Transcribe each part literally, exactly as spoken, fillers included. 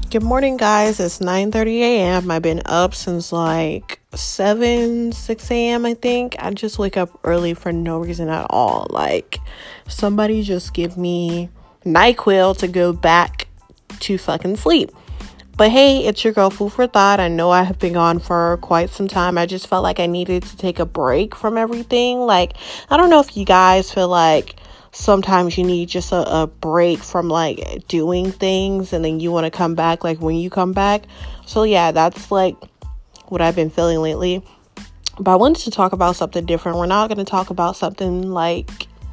Good morning, guys. It's nine thirty a.m. I've been up since like seven, six a.m. I think. I just wake up early for no reason at all. Like, somebody just give me NyQuil to go back to fucking sleep. But hey, it's your girl, Food for Thought. I know I have been gone for quite some time. I just felt like I needed to take a break from everything. Like, I don't know if you guys feel like sometimes you need just a, a break from like doing things and then you want to come back like when you come back. So yeah, that's like what I've been feeling lately. But I wanted to talk about something different. We're not going to talk about something like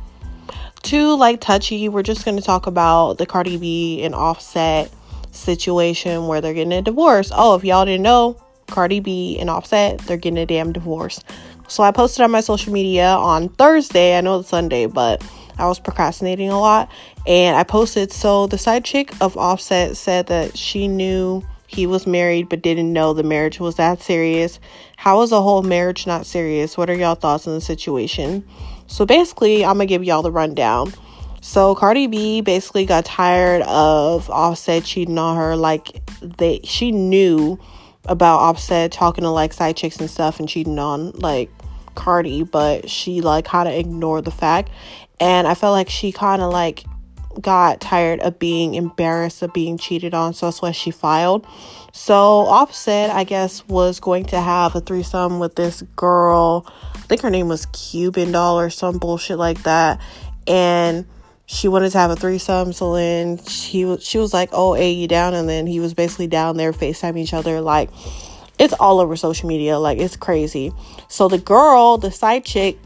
too like touchy. We're just going to talk about the Cardi B and Offset situation where they're getting a divorce. Oh, if y'all didn't know, Cardi B and Offset, they're getting a damn divorce. So I posted on my social media on Thursday. I know it's Sunday, but I was procrastinating a lot, and I posted. So the side chick of Offset said that she knew he was married but didn't know the marriage was that serious. How is a whole marriage not serious? What are y'all thoughts on the situation? So basically, I'm gonna give y'all the rundown. So Cardi B basically got tired of Offset cheating on her. Like, they she knew about Offset talking to like side chicks and stuff and cheating on like Cardi, but she like kind of ignored the fact. And I felt like she kind of like got tired of being embarrassed of being cheated on. So that's why she filed. So Offset, I guess, was going to have a threesome with this girl. I think her name was Cuban Doll or some bullshit like that. And she wanted to have a threesome. So then she was, she was like, oh, hey, you down? And then he was basically down there FaceTiming each other. Like, it's all over social media. Like, it's crazy. So the girl, the side chick,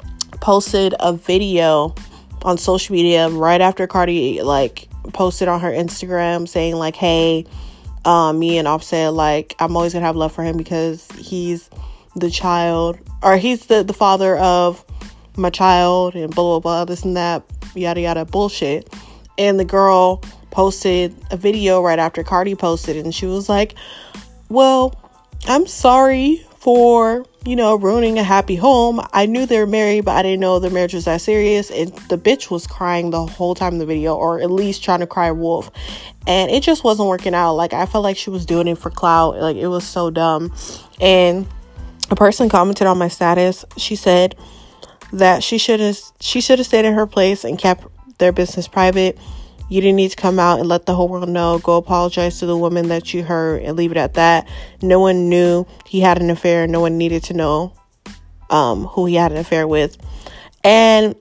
posted a video on social media right after Cardi like posted on her Instagram saying like, hey, um, me and Offset, like, I'm always gonna have love for him because he's the child, or he's the, the father of my child, and blah, blah, blah, this and that, yada, yada, bullshit. And the girl posted a video right after Cardi posted it, and she was like, well, I'm sorry for, you know, ruining a happy home. I knew they were married, but I didn't know the marriage was that serious. And the bitch was crying the whole time in the video, or at least trying to cry wolf. And it just wasn't working out. Like, I felt like she was doing it for clout. Like, it was so dumb. And a person commented on my status. She said that she should have she should have stayed in her place and kept their business private. You didn't need to come out and let the whole world know. Go apologize to the woman that you hurt and leave it at that. No one knew he had an affair. No one needed to know um, who he had an affair with. And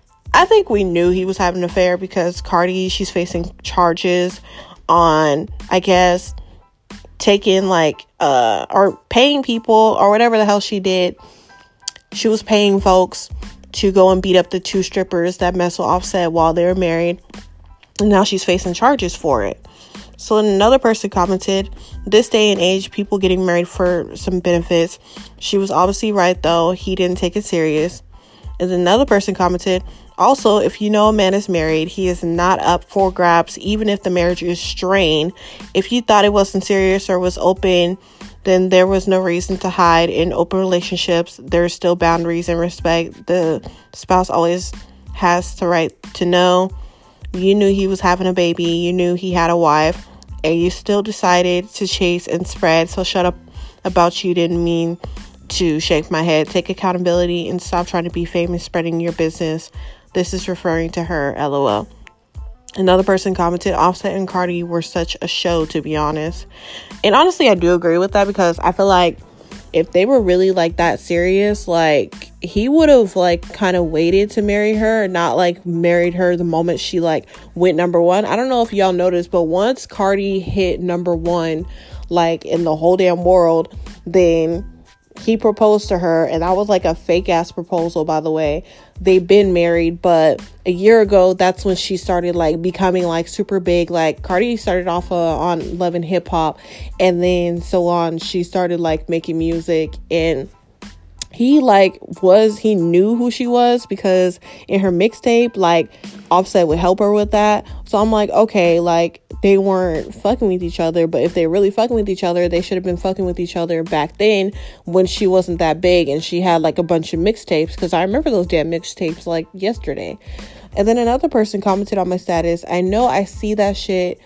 I think we knew he was having an affair because Cardi, she's facing charges on, I guess, taking like, uh, or paying people or whatever the hell she did. She was paying folks to go and beat up the two strippers that messed with Offset while they were married. And now she's facing charges for it. So then another person commented, this day and age, people getting married for some benefits. She was obviously right, though. He didn't take it serious. And then another person commented, also, if you know a man is married, he is not up for grabs, even if the marriage is strained. If you thought it wasn't serious or was open, then there was no reason to hide. In open relationships, there's still boundaries and respect. The spouse always has the right to know. You knew he was having a baby. You knew he had a wife. And you still decided to chase and spread. So shut up about you didn't mean to shake my head. Take accountability and stop trying to be famous spreading your business. This is referring to her, LOL. Another person commented, Offset and Cardi were such a show, to be honest. And honestly, I do agree with that because I feel like if they were really like that serious, like he would have like kind of waited to marry her, not like married her the moment she like went number one. I don't know if y'all noticed, but once Cardi hit number one, like in the whole damn world, then he proposed to her, and that was like a fake ass proposal, by the way. They've been married, but a year ago, that's when she started like becoming like super big. Like Cardi started off uh, on Love and Hip Hop, and then so on. She started like making music, and he like was he knew who she was because in her mixtape, like Offset would help her with that. So I'm like, okay, like they weren't fucking with each other, but if they're really fucking with each other, they should have been fucking with each other back then when she wasn't that big and she had like a bunch of mixtapes, because I remember those damn mixtapes like yesterday. And then another person commented on my status, I know I see that shit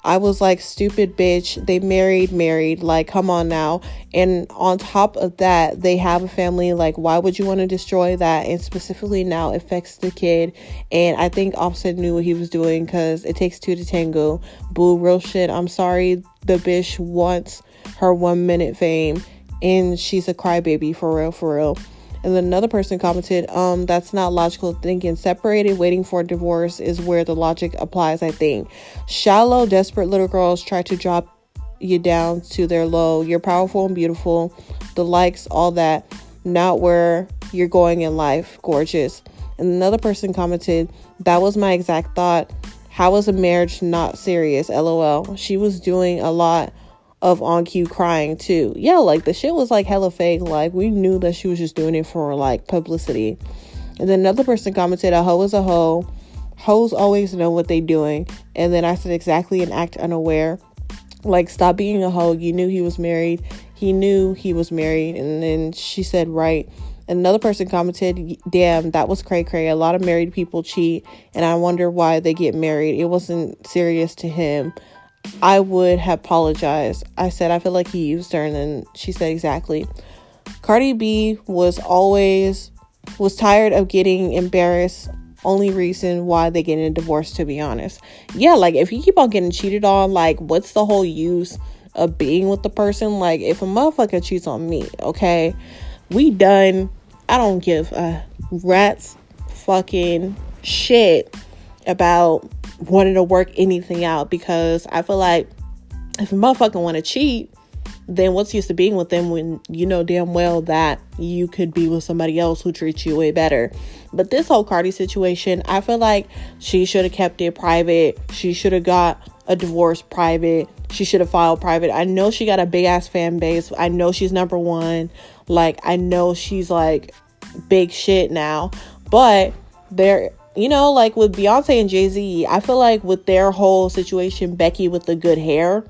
I was like, stupid bitch. They married, married. Like, come on now. And on top of that, they have a family. Like, why would you want to destroy that? And specifically now affects the kid. And I think Offset knew what he was doing, because it takes two to tango. Boo, real shit. I'm sorry. The bitch wants her one minute fame, and she's a crybaby for real, for real. And then another person commented, um, that's not logical thinking. Separated, waiting for a divorce is where the logic applies, I think. Shallow, desperate little girls try to drop you down to their low. You're powerful and beautiful. The likes, all that. Not where you're going in life. Gorgeous. And another person commented, that was my exact thought. How is a marriage not serious? LOL. She was doing a lot of on cue crying too. Yeah, like the shit was like hella fake. Like we knew that she was just doing it for like publicity. And then another person commented, a hoe is a hoe. Hoes always know what they doing. And then I said, exactly, and act unaware. Like, stop being a hoe. You knew he was married. He knew he was married. And then she said, right. Another person commented, damn, that was cray cray. A lot of married people cheat, and I wonder why they get married. It wasn't serious to him. I would have apologized. I said, I feel like he used her. And then she said, exactly. Cardi B was always, was tired of getting embarrassed. Only reason why they getting a divorce, to be honest. Yeah, like if you keep on getting cheated on, like what's the whole use of being with the person? Like if a motherfucker cheats on me, okay, we done. I don't give a rat's fucking shit about wanting to work anything out, because I feel like if a motherfucker want to cheat, then what's used to being with them when you know damn well that you could be with somebody else who treats you way better. But this whole Cardi situation, I feel like she should have kept it private. She should have got a divorce private. She should have filed private. I know she got a big ass fan base. I know she's number one. Like, I know she's like big shit now. But there, you know, like with Beyonce and Jay-Z, I feel like with their whole situation, Becky with the good hair,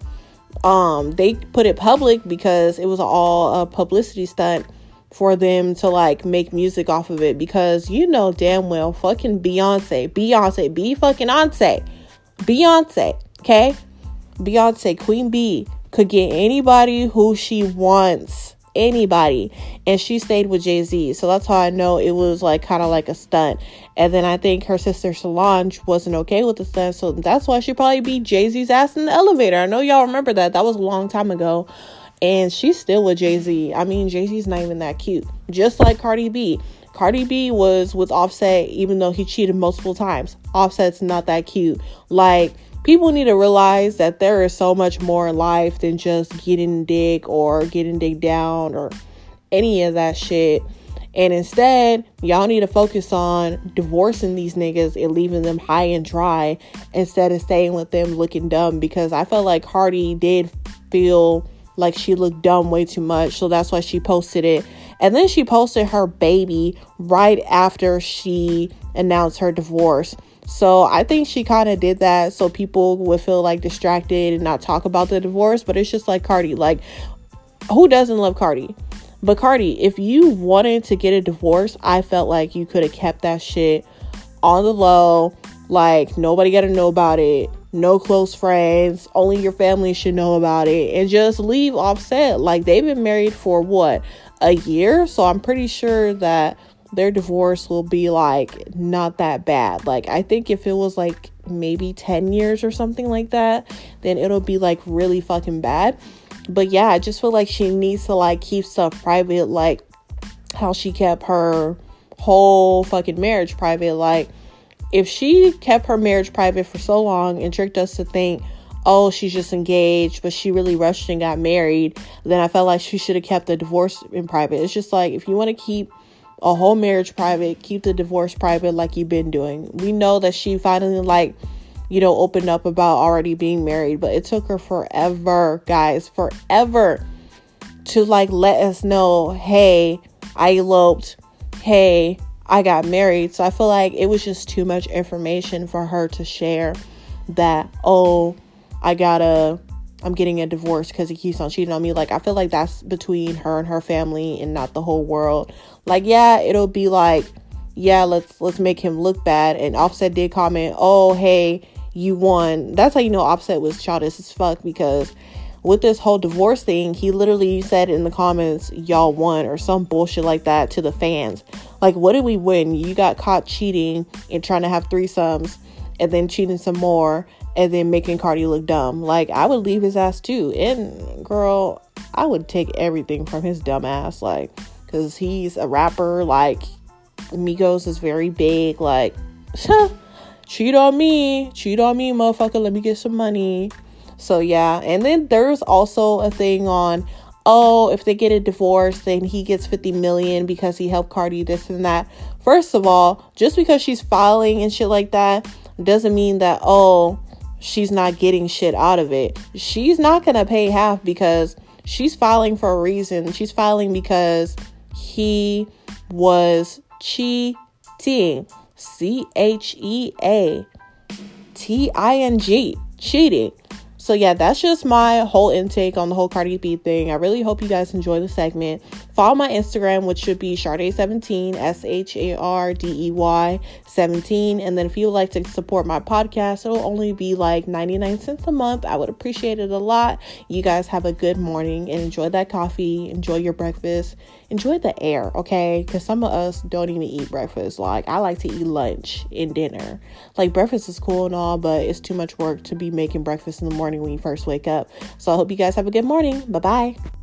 um, they put it public because it was all a publicity stunt for them to like make music off of it. Because you know damn well fucking Beyonce, Beyonce, be fucking Beyonce, Beyonce, okay? Beyonce, Queen B, could get anybody who she wants. Anybody. And she stayed with Jay-Z. So that's how I know it was like kind of like a stunt. And then I think her sister Solange wasn't okay with the stunt. So that's why she probably beat Jay-Z's ass in the elevator. I know y'all remember that. That was a long time ago. And she's still with Jay-Z. I mean, Jay-Z's not even that cute. Just like Cardi B. Cardi B was with Offset even though he cheated multiple times. Offset's not that cute. Like, people need to realize that there is so much more in life than just getting dick or getting dick down or any of that shit. And instead, y'all need to focus on divorcing these niggas and leaving them high and dry instead of staying with them looking dumb. Because I felt like Cardi did feel like she looked dumb way too much. So that's why she posted it. And then she posted her baby right after she announced her divorce. So I think she kind of did that so people would feel like distracted and not talk about the divorce. But it's just like Cardi. Like, who doesn't love Cardi? But Cardi, if you wanted to get a divorce, I felt like you could have kept that shit on the low. Like, nobody got to know about it. No close friends. Only your family should know about it. And just leave Offset. Like, they've been married for what? A year? So I'm pretty sure that their divorce will be like not that bad. Like, I think if it was like maybe ten years or something like that, then it'll be like really fucking bad. But yeah, I just feel like she needs to like keep stuff private, like how she kept her whole fucking marriage private. Like, if she kept her marriage private for so long and tricked us to think, oh, she's just engaged, but she really rushed and got married, then I felt like she should have kept the divorce in private. It's just like, if you want to keep a whole marriage private, keep the divorce private like you've been doing. We know that she finally, like, you know, opened up about already being married, but it took her forever, guys, forever to, like, let us know, hey, I eloped, hey, I got married. So I feel like it was just too much information for her to share that, oh, I gotta, I'm getting a divorce because he keeps on cheating on me. Like, I feel like that's between her and her family and not the whole world. Like, yeah, it'll be like, yeah, let's let's make him look bad. And Offset did comment, oh, hey, you won. That's how you know Offset was childish as fuck, because with this whole divorce thing, he literally said in the comments, y'all won, or some bullshit like that to the fans. Like, what did we win? You got caught cheating and trying to have threesomes, and then cheating some more, and then making Cardi look dumb. Like, I would leave his ass too. And girl, I would take everything from his dumb ass. Like, because he's a rapper. Like, Migos is very big. Like, cheat on me. Cheat on me, motherfucker. Let me get some money. So, yeah. And then there's also a thing on, oh, if they get a divorce, then he gets fifty million because he helped Cardi this and that. First of all, just because she's filing and shit like that doesn't mean that, oh, she's not getting shit out of it. She's not going to pay half because she's filing for a reason. She's filing because he was cheating. C H E A T I N G. Cheating. So yeah, that's just my whole intake on the whole Cardi B thing. I really hope you guys enjoy the segment. Follow my Instagram, which should be Sharday seventeen, S H A R D E Y seventeen. And then if you would like to support my podcast, it'll only be like ninety-nine cents a month. I would appreciate it a lot. You guys have a good morning and enjoy that coffee. Enjoy your breakfast. Enjoy the air, okay? Because some of us don't even eat breakfast. Like, I like to eat lunch and dinner. Like, breakfast is cool and all, but it's too much work to be making breakfast in the morning when you first wake up. So I hope you guys have a good morning. Bye-bye.